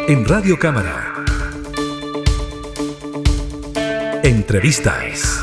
En Radio Cámara. Entrevistas.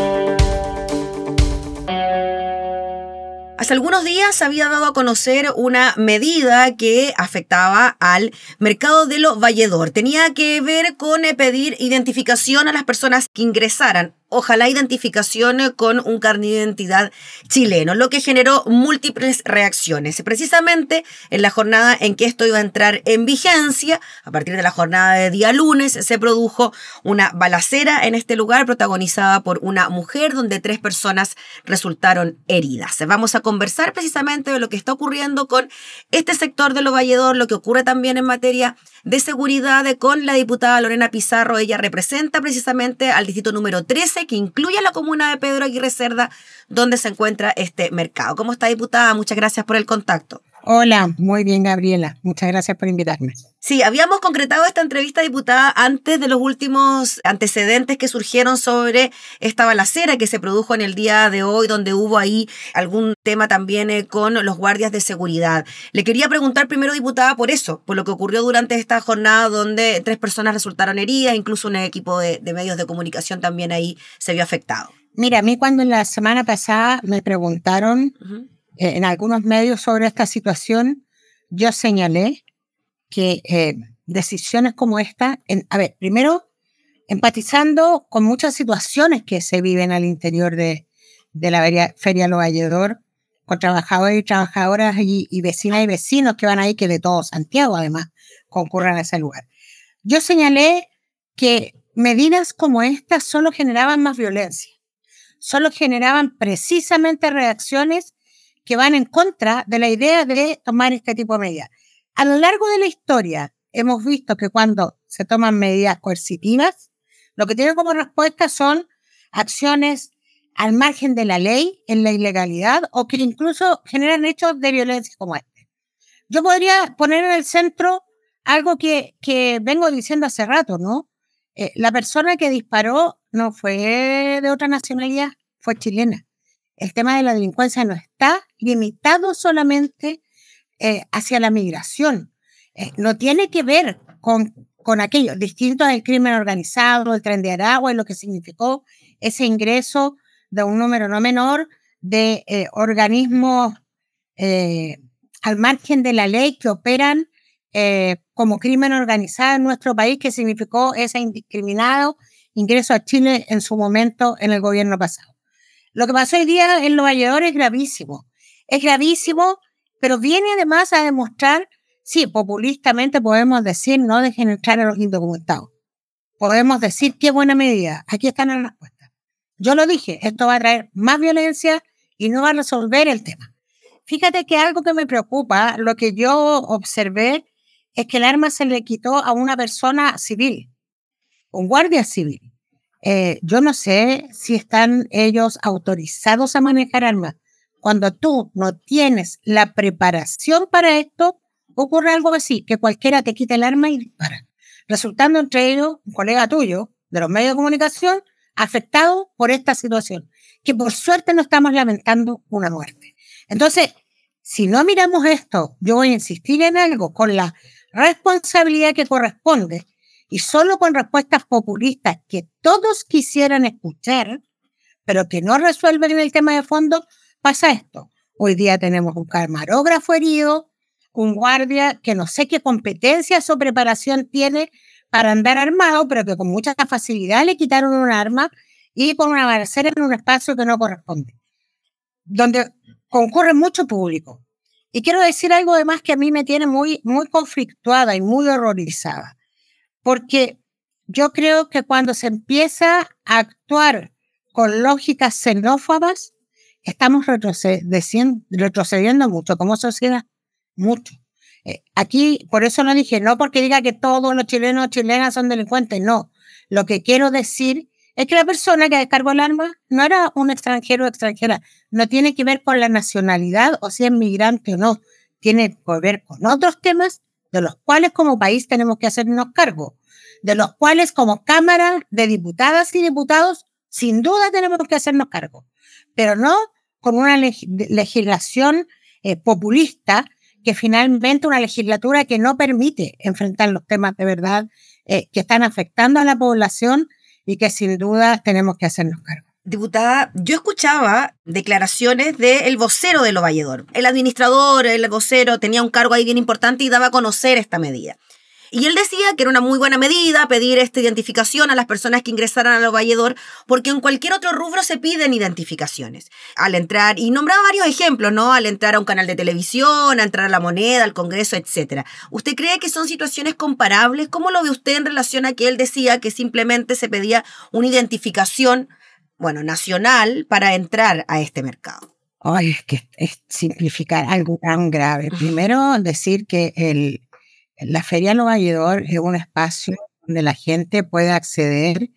Hace algunos días se había dado a conocer una medida que afectaba al mercado de lo valledor. Tenía que ver con pedir identificación a las personas que ingresaran. Ojalá identificación con un carnet de identidad chileno, lo que generó múltiples reacciones. Precisamente en la jornada en que esto iba a entrar en vigencia, a partir de la jornada de día lunes, se produjo una balacera en este lugar protagonizada por una mujer donde 3 personas resultaron heridas. Vamos a conversar precisamente de lo que está ocurriendo con este sector de lo valledor, lo que ocurre también en materia de seguridad con la diputada Lorena Pizarro. Ella representa precisamente al distrito número 13, que incluye a la comuna de Pedro Aguirre Cerda, donde se encuentra este mercado. ¿Cómo está, diputada? Muchas gracias por el contacto. Hola, muy bien, Gabriela. Muchas gracias por invitarme. Sí, habíamos concretado esta entrevista, diputada, antes de los últimos antecedentes que surgieron sobre esta balacera que se produjo en el día de hoy, donde hubo ahí algún tema también con los guardias de seguridad. Le quería preguntar primero, diputada, por eso, por lo que ocurrió durante esta jornada donde 3 personas resultaron heridas, incluso un equipo de medios de comunicación también ahí se vio afectado. Mira, a mí cuando en la semana pasada me preguntaron en algunos medios sobre esta situación, yo señalé que decisiones como esta, primero empatizando con muchas situaciones que se viven al interior de la Feria Lo Valledor, con trabajadores y trabajadoras y vecinas y vecinos que van ahí, que de todo Santiago además concurran a ese lugar. Yo señalé que medidas como estas solo generaban más violencia, solo generaban precisamente reacciones que van en contra de la idea de tomar este tipo de medidas. A lo largo de la historia hemos visto que cuando se toman medidas coercitivas, lo que tienen como respuesta son acciones al margen de la ley, en la ilegalidad, o que incluso generan hechos de violencia como este. Yo podría poner en el centro algo que vengo diciendo hace rato, ¿no? La persona que disparó no fue de otra nacionalidad, fue chilena. El tema de la delincuencia no está limitado solamente hacia la migración. No tiene que ver con aquello, distinto al crimen organizado, el Tren de Aragua y lo que significó ese ingreso de un número no menor de organismos al margen de la ley que operan como crimen organizado en nuestro país, que significó ese indiscriminado ingreso a Chile en su momento en el gobierno pasado. Lo que pasó hoy día en Lo Valledor es gravísimo, pero viene además a demostrar, sí, populistamente podemos decir, no dejen entrar a los indocumentados. Podemos decir, qué buena medida, aquí están las respuestas. Yo lo dije, esto va a traer más violencia y no va a resolver el tema. Fíjate que algo que me preocupa, lo que yo observé, es que el arma se le quitó a una persona civil, un guardia civil. Yo no sé si están ellos autorizados a manejar armas. Cuando tú no tienes la preparación para esto, ocurre algo así, que cualquiera te quita el arma y dispara. Resultando entre ellos un colega tuyo de los medios de comunicación afectado por esta situación, que por suerte no estamos lamentando una muerte. Entonces, si no miramos esto, yo voy a insistir en algo con la responsabilidad que corresponde y solo con respuestas populistas que todos quisieran escuchar, pero que no resuelven el tema de fondo, pasa esto. Hoy día tenemos un camarógrafo herido, un guardia que no sé qué competencias o preparación tiene para andar armado, pero que con mucha facilidad le quitaron un arma y con una balacera en un espacio que no corresponde, donde concurre mucho público. Y quiero decir algo además que a mí me tiene muy, muy conflictuada y muy horrorizada, porque yo creo que cuando se empieza a actuar con lógicas xenófobas, estamos retrocediendo mucho como sociedad, mucho. Aquí, por eso no dije, no porque diga que todos los chilenos o chilenas son delincuentes, no. Lo que quiero decir es que la persona que descargó el arma no era un extranjero o extranjera, no tiene que ver con la nacionalidad o si es migrante o no, tiene que ver con otros temas de los cuales como país tenemos que hacernos cargo, de los cuales como Cámara de Diputadas y Diputados sin duda tenemos que hacernos cargo, pero no con una legislación populista que finalmente una legislatura que no permite enfrentar los temas de verdad que están afectando a la población y que sin duda tenemos que hacernos cargo. Diputada, yo escuchaba declaraciones del vocero de Lovalledor. El administrador, el vocero, tenía un cargo ahí bien importante y daba a conocer esta medida. Y él decía que era una muy buena medida pedir esta identificación a las personas que ingresaran a Lovalledor, porque en cualquier otro rubro se piden identificaciones. Al entrar, y nombraba varios ejemplos, ¿no? Al entrar a un canal de televisión, a entrar a La Moneda, al Congreso, etc. ¿Usted cree que son situaciones comparables? ¿Cómo lo ve usted en relación a que él decía que simplemente se pedía una identificación, nacional para entrar a este mercado? Ay, es que es simplificar algo tan grave. Primero, decir que la Feria Lovalledor es un espacio donde la gente puede acceder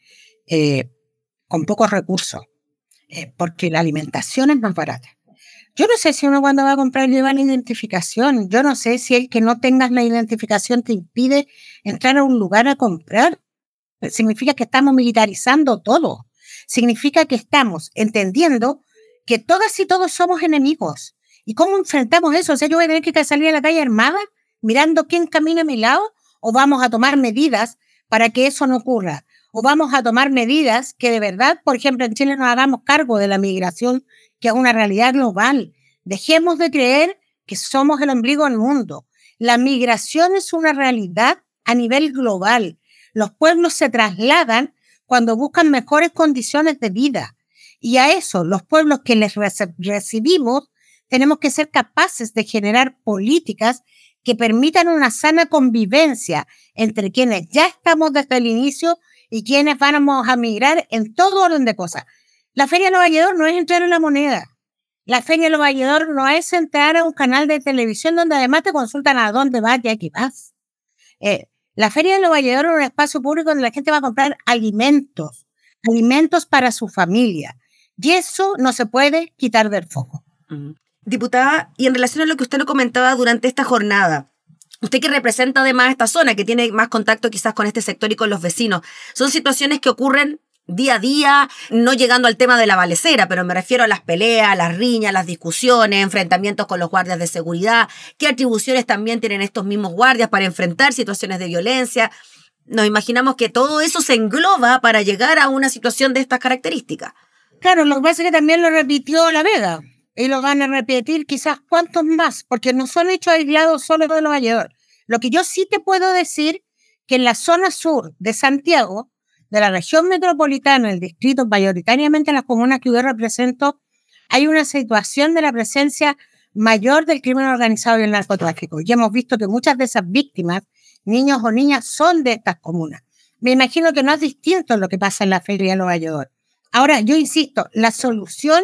con pocos recursos, porque la alimentación es más barata. Yo no sé si uno cuando va a comprar lleva la identificación. Yo no sé si el que no tengas la identificación te impide entrar a un lugar a comprar. Significa que estamos militarizando todo. Significa que estamos entendiendo que todas y todos somos enemigos. ¿Y cómo enfrentamos eso? O sea, yo voy a tener que salir a la calle armada mirando quién camina a mi lado, o vamos a tomar medidas para que eso no ocurra, o vamos a tomar medidas que de verdad, por ejemplo, en Chile nos hagamos cargo de la migración, que es una realidad global. Dejemos de creer que somos el ombligo del mundo. La migración es una realidad a nivel global. Los pueblos se trasladan cuando buscan mejores condiciones de vida. Y a eso, los pueblos que les recibimos, tenemos que ser capaces de generar políticas que permitan una sana convivencia entre quienes ya estamos desde el inicio y quienes vamos a migrar en todo orden de cosas. La Feria Lovalledor no es entrar en La Moneda. La Feria Lovalledor no es entrar a un canal de televisión donde además te consultan a dónde vas y a qué vas. La Feria de Lovalledor es un espacio público donde la gente va a comprar alimentos para su familia. Y eso no se puede quitar del foco. Diputada, y en relación a lo que usted nos comentaba durante esta jornada, usted que representa además esta zona, que tiene más contacto quizás con este sector y con los vecinos, son situaciones que ocurren día a día, no llegando al tema de la balacera, pero me refiero a las peleas, las riñas, las discusiones, enfrentamientos con los guardias de seguridad, qué atribuciones también tienen estos mismos guardias para enfrentar situaciones de violencia. Nos imaginamos que todo eso se engloba para llegar a una situación de estas características. Claro, lo que pasa es que también lo repitió La Vega. Y lo van a repetir quizás cuantos más, porque no son hechos aislados solo de Lovalledor. Lo que yo sí te puedo decir, que en la zona sur de Santiago, de la región metropolitana, el distrito, mayoritariamente en las comunas que yo represento, hay una situación de la presencia mayor del crimen organizado y el narcotráfico. Y hemos visto que muchas de esas víctimas, niños o niñas, son de estas comunas. Me imagino que no es distinto lo que pasa en la Feria de Lovalledor. Ahora, yo insisto, la solución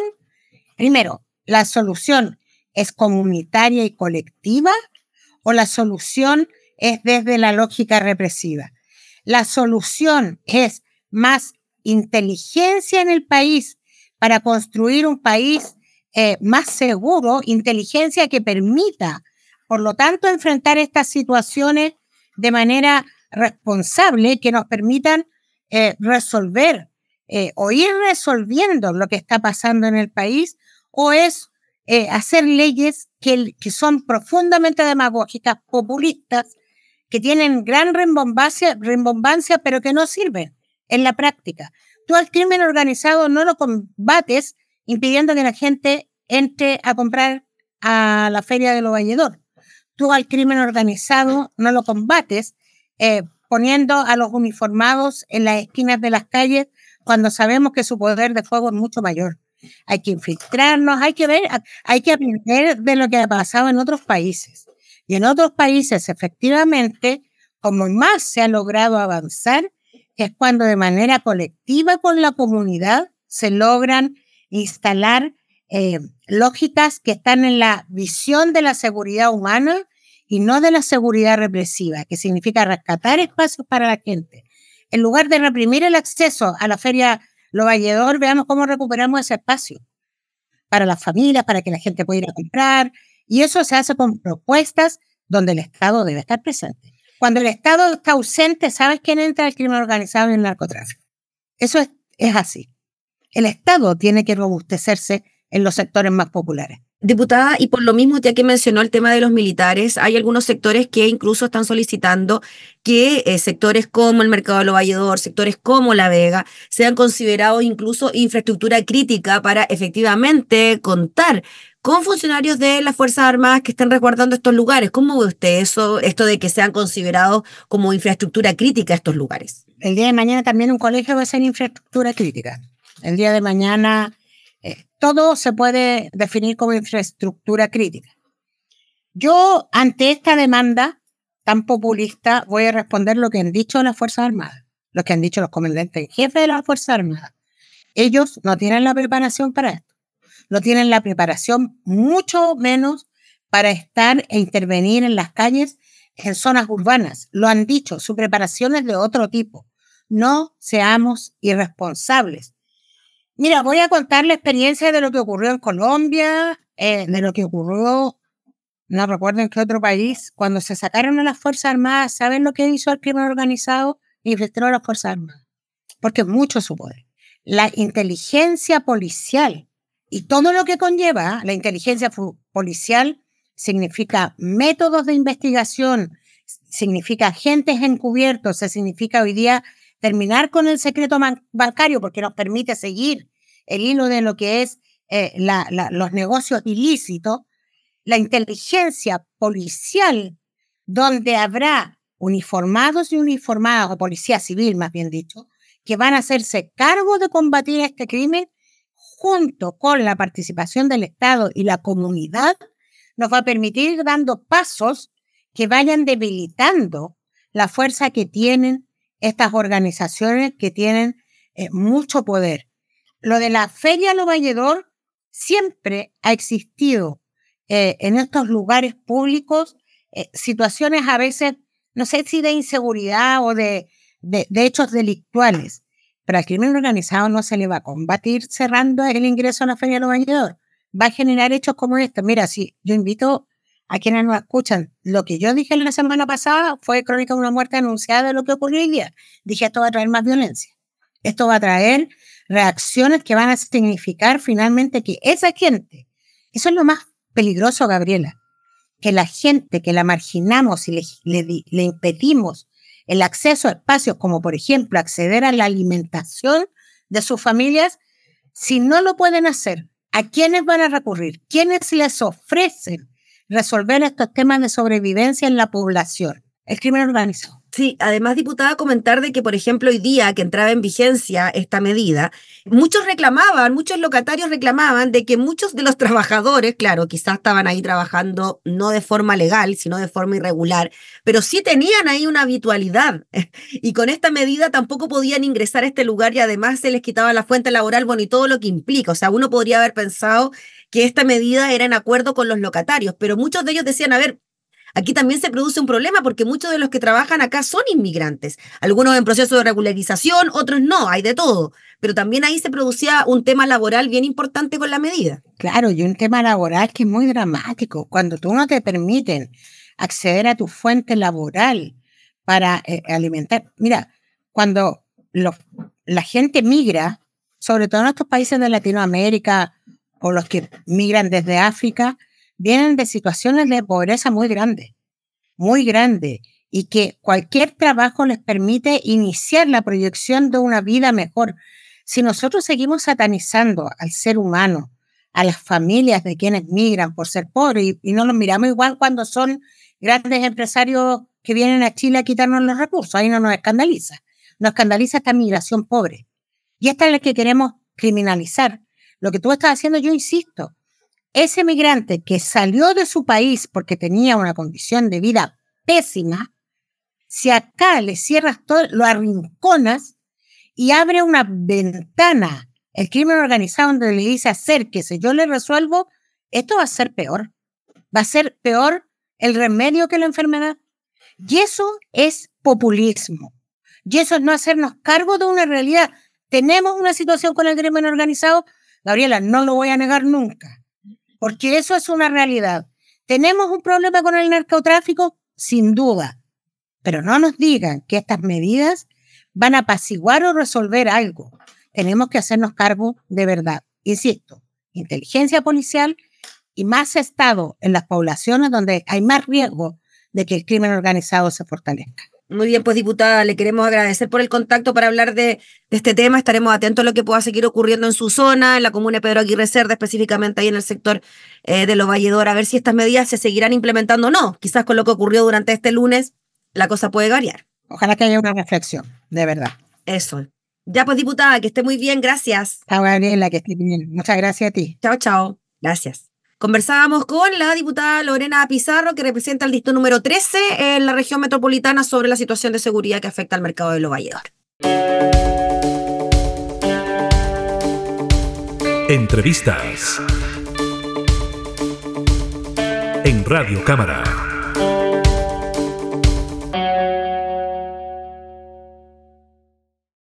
es comunitaria y colectiva, o la solución es desde la lógica represiva. La solución es más inteligencia en el país para construir un país más seguro, inteligencia que permita, por lo tanto, enfrentar estas situaciones de manera responsable, que nos permitan resolver o ir resolviendo lo que está pasando en el país, o es hacer leyes que son profundamente demagógicas, populistas, que tienen gran rimbombancia, pero que no sirven en la práctica. Tú al crimen organizado no lo combates impidiendo que la gente entre a comprar a la Feria de Lovalledor. Tú al crimen organizado no lo combates poniendo a los uniformados en las esquinas de las calles cuando sabemos que su poder de fuego es mucho mayor. Hay que infiltrarnos, hay que aprender de lo que ha pasado en otros países. Y en otros países, efectivamente, como más se ha logrado avanzar, es cuando de manera colectiva con la comunidad se logran instalar lógicas que están en la visión de la seguridad humana y no de la seguridad represiva, que significa rescatar espacios para la gente. En lugar de reprimir el acceso a la Feria Lovalledor, veamos cómo recuperamos ese espacio para las familias, para que la gente pueda ir a comprar. Y eso se hace con propuestas donde el Estado debe estar presente. Cuando el Estado está ausente, ¿sabes quién entra? El crimen organizado y el narcotráfico. Eso es así. El Estado tiene que robustecerse en los sectores más populares. Diputada, y por lo mismo, ya que mencionó el tema de los militares, hay algunos sectores que incluso están solicitando que sectores como el Mercado de los Valledor, sectores como La Vega, sean considerados incluso infraestructura crítica para efectivamente contar con funcionarios de las Fuerzas Armadas que estén resguardando estos lugares. ¿Cómo ve usted eso, esto de que sean considerados como infraestructura crítica estos lugares? El día de mañana también un colegio va a ser infraestructura crítica. El día de mañana todo se puede definir como infraestructura crítica. Yo, ante esta demanda tan populista, voy a responder lo que han dicho las Fuerzas Armadas, lo que han dicho los comandantes en jefe de las Fuerzas Armadas. Ellos no tienen la preparación para esto. No tienen la preparación, mucho menos para estar e intervenir en las calles en zonas urbanas. Lo han dicho, su preparación es de otro tipo. No seamos irresponsables. Mira, voy a contar la experiencia de lo que ocurrió en Colombia, de lo que ocurrió, no recuerdo en qué otro país, cuando se sacaron a las Fuerzas Armadas. ¿Saben lo que hizo el crimen organizado? Infiltró a las Fuerzas Armadas, porque es mucho su poder. La inteligencia policial y todo lo que conlleva la inteligencia policial significa métodos de investigación, significa agentes encubiertos, significa hoy día terminar con el secreto bancario, porque nos permite seguir el hilo de lo que es los negocios ilícitos. La inteligencia policial, donde habrá uniformados y uniformadas, o policía civil más bien dicho, que van a hacerse cargo de combatir este crimen, junto con la participación del Estado y la comunidad, nos va a permitir ir dando pasos que vayan debilitando la fuerza que tienen estas organizaciones que tienen mucho poder. Lo de la Feria Lo Valledor siempre ha existido en estos lugares públicos situaciones a veces, no sé si de inseguridad o de hechos delictuales, pero al crimen organizado no se le va a combatir cerrando el ingreso a la Feria Lo Valledor. Va a generar hechos como estos. Mira, sí, yo invito a quienes nos escuchan. Lo que yo dije la semana pasada fue crónica de una muerte anunciada de lo que ocurrió hoy día. Dije, esto va a traer más violencia. Esto va a traer reacciones que van a significar finalmente que esa gente, eso es lo más peligroso, Gabriela, que la gente que la marginamos y le impedimos el acceso a espacios como, por ejemplo, acceder a la alimentación de sus familias, si no lo pueden hacer, ¿a quiénes van a recurrir? ¿Quiénes les ofrecen resolver estos temas de sobrevivencia en la población? El crimen organizado. Sí, además, diputada, comentar de que, por ejemplo, hoy día que entraba en vigencia esta medida, muchos locatarios reclamaban de que muchos de los trabajadores, claro, quizás estaban ahí trabajando no de forma legal, sino de forma irregular, pero sí tenían ahí una habitualidad y con esta medida tampoco podían ingresar a este lugar y además se les quitaba la fuente laboral, bueno, y todo lo que implica. O sea, uno podría haber pensado que esta medida era en acuerdo con los locatarios, pero muchos de ellos decían, a ver, aquí también se produce un problema porque muchos de los que trabajan acá son inmigrantes, algunos en proceso de regularización, otros no, hay de todo, pero también ahí se producía un tema laboral bien importante con la medida. Claro, y un tema laboral que es muy dramático. Cuando tú no te permiten acceder a tu fuente laboral para alimentar. Mira, cuando la gente migra, sobre todo en estos países de Latinoamérica o los que migran desde África, vienen de situaciones de pobreza muy grande, y que cualquier trabajo les permite iniciar la proyección de una vida mejor. Si nosotros seguimos satanizando al ser humano, a las familias de quienes migran por ser pobres, y no los miramos igual cuando son grandes empresarios que vienen a Chile a quitarnos los recursos, ahí no nos escandaliza. Nos escandaliza esta migración pobre. Y esta es la que queremos criminalizar. Lo que tú estás haciendo, yo insisto, ese migrante que salió de su país porque tenía una condición de vida pésima, si acá le cierras todo, lo arrinconas y abre una ventana, el crimen organizado donde le dice acérquese, yo le resuelvo, esto va a ser peor. Va a ser peor el remedio que la enfermedad. Y eso es populismo. Y eso es no hacernos cargo de una realidad. Tenemos una situación con el crimen organizado, Gabriela, no lo voy a negar nunca, porque eso es una realidad. ¿Tenemos un problema con el narcotráfico? Sin duda. Pero no nos digan que estas medidas van a apaciguar o resolver algo. Tenemos que hacernos cargo de verdad. Insisto, inteligencia policial y más estado en las poblaciones donde hay más riesgo de que el crimen organizado se fortalezca. Muy bien, pues diputada, le queremos agradecer por el contacto para hablar de este tema. Estaremos atentos a lo que pueda seguir ocurriendo en su zona, en la comuna de Pedro Aguirre Cerda, específicamente ahí en el sector de Los Valledor, a ver si estas medidas se seguirán implementando o no. Quizás con lo que ocurrió durante este lunes, la cosa puede variar. Ojalá que haya una reflexión, de verdad. Eso. Ya pues, diputada, que esté muy bien, gracias. Chao, Gabriela, que esté bien. Muchas gracias a ti. Chao, chao. Gracias. Conversábamos con la diputada Lorena Pizarro, que representa el distrito número 13 en la región metropolitana, sobre la situación de seguridad que afecta al mercado de Los Valledor. Entrevistas en Radio Cámara.